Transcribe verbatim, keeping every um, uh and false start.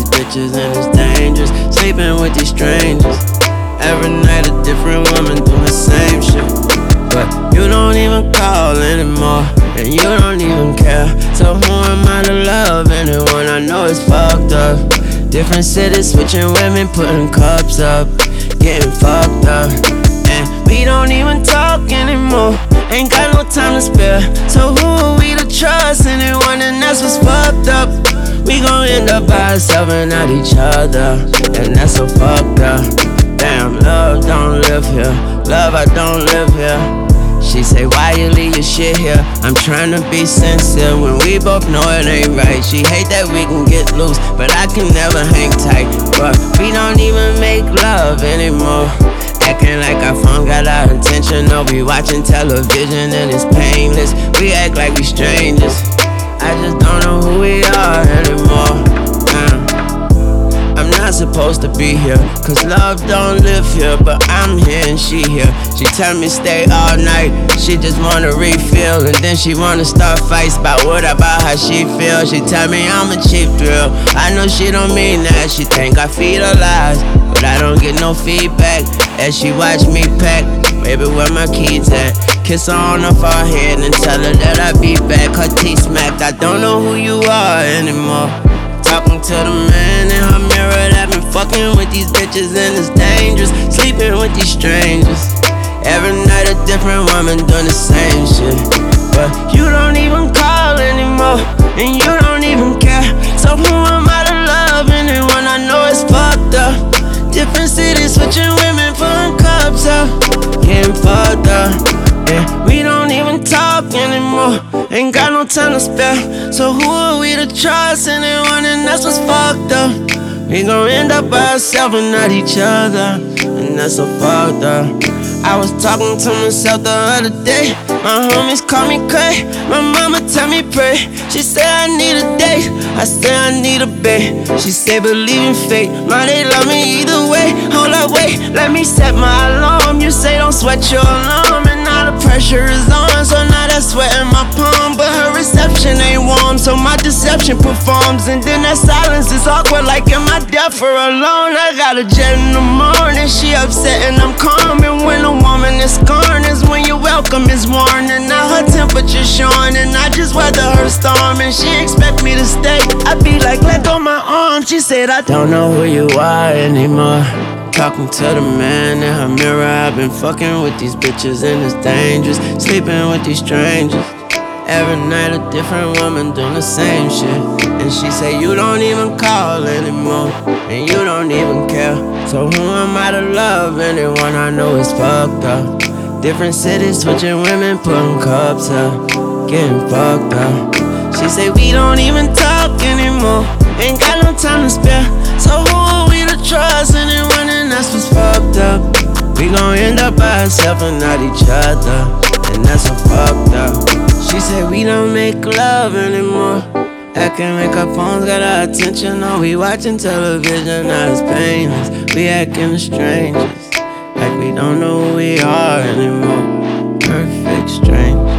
bitches and it's dangerous. Sleeping with these strangers. Every night a different woman doing the same shit. But you don't even call anymore, and you don't even care. So who am I to love anyone? I know it's fucked up. Different cities, switching women, putting cups up, getting fucked up. And we don't even talk anymore, ain't got no time to spare. So who are we to trust anyone? And that's what's fucked up. We gon' end up by ourselves and not each other, and that's so fucked up. Damn, love don't live here, love I don't live here. She say, why you leave your shit here? I'm trying to be sincere when we both know it ain't right. She hate that we can get loose, but I can never hang tight. But we don't even make love anymore, acting like our phone got our attention. No, we watching television and it's painless. We act like we strangers. I just don't know who we are anymore. uh. I'm not supposed to be here, cause love don't live here. But I'm here and she here. She tell me stay all night, she just wanna refill. And then she wanna start fights about what about how she feel. She tell me I'm a cheap thrill. I know she don't mean that, she think I feed her lies, but I don't get no feedback as she watch me pack. Baby, where my keys at? Kiss her on her forehead and tell her that I be back. Her teeth smacked, I don't know who you are anymore. Talking to the man in her mirror that been fucking with these bitches and it's dangerous. Sleeping with these strangers. Every night a different woman doing the same shit. But you don't even call anymore, and you don't even care. So who am I to love anyone? I know it's fucked up. Different cities, switching women, putting cups up, getting fucked up. Yeah, we don't even talk anymore, ain't got no time to spare. So who are we to trust anyone? And that's what's fucked up. We gon' end up by ourselves and not each other, and that's so fucked up. I was talking to myself the other day. My homies call me cray, my mama tell me pray. She said I need a date, I said I need a bae. She said believe in fate, my they love me either way. Hold up, wait, let me set my alarm. You say don't sweat your alarm, and now the pressure is on. So now that's sweat in my palm, but her reception ain't warm, so my deception performs. And then that silence is awkward, like am I deaf or alone? I got a jet in the morning, she upset and I'm calm. And when a woman is scorned is when your welcome is warm. And now her temperature's showing, and I just weather her storm. And she expect me to stay, I be like let go my arm. She said I don't know who you are anymore. Talking to the man in her mirror. I've been fucking with these bitches and it's dangerous. Sleeping with these strangers. Every night a different woman doing the same shit. And she say you don't even call anymore, and you don't even care. So who am I to love anyone? I know it's fucked up. Different cities, switching women, putting cups up, getting fucked up. She say we don't even talk anymore, ain't got no time to spare. So who are we to trust anyone? And that's what's fucked up. We gon' end up by ourselves and not each other, and that's so fucked up. She said we don't make love anymore, acting like our phones got our attention. No, we watching television, now it's painless. We acting strangers, like we don't know who we are anymore. Perfect strangers.